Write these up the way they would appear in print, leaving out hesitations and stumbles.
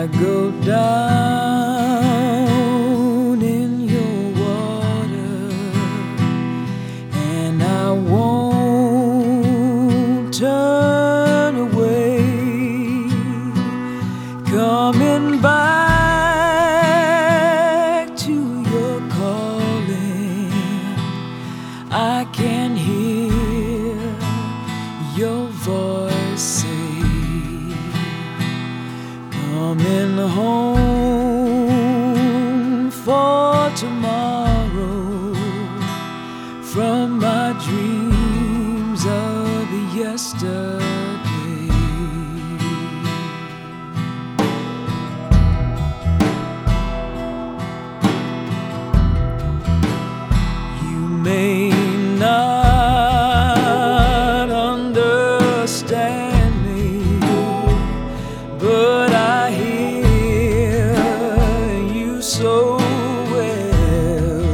I go down in your water, and I won't turn away. Coming back to your calling, I can hear your voice say, coming home for tomorrow from my dreams of yesterday. You may not understand me, but I hear you so well.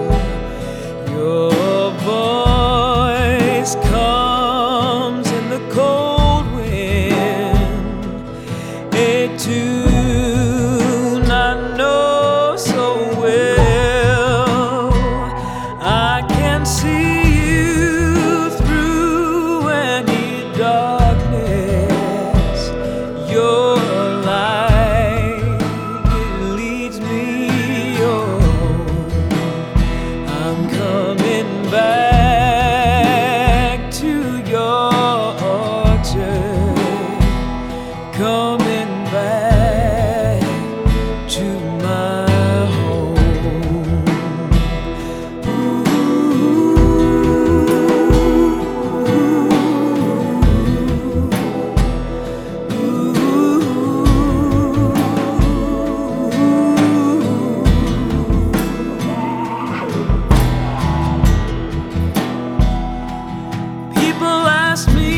Your voice comes in the cold wind, a tune I know so well. I can see you through any darkness. Your light, it leads me on. I'm coming back to your orchard, coming back to my home. People ask me,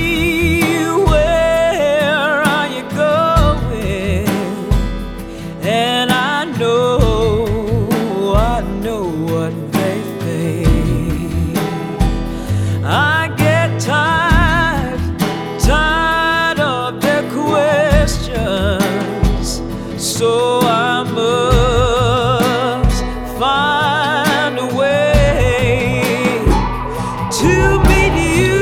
where are you going? And I know what they think. I get tired of their questions, so I must find a way to meet you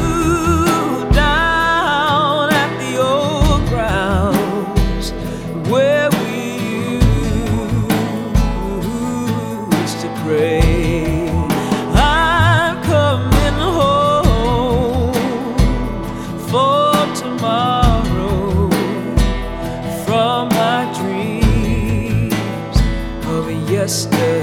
down at the old grounds where we used to pray. I'm coming home for tomorrow from my dreams of yesterday.